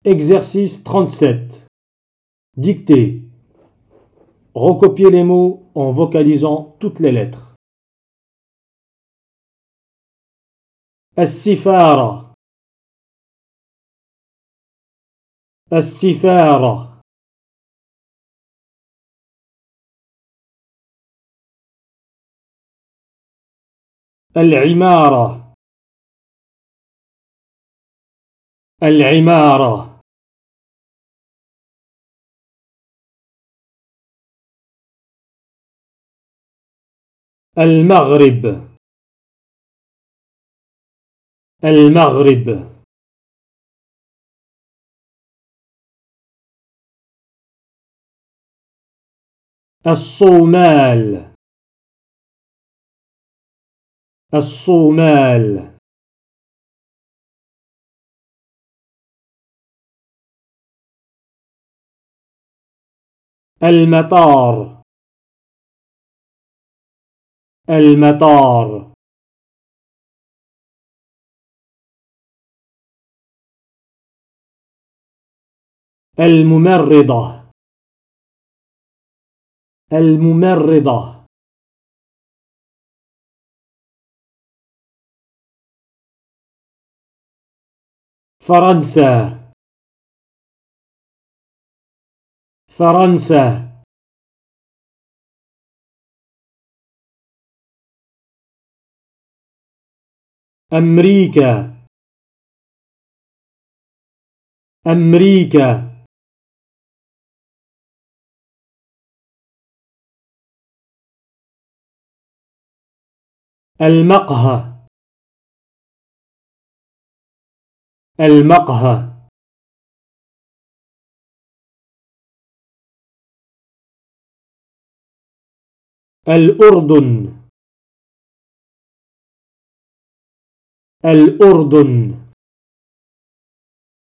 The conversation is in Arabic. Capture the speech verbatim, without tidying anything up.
Exercice trente-sept. Dictée. Recopiez les mots en vocalisant toutes les lettres. السفارة السفارة العمارة العمارة المغرب المغرب الصومال الصومال المطار المطار الممرضة الممرضة فرنسا فرنسا أمريكا أمريكا المقهى المقهى الأردن الأردن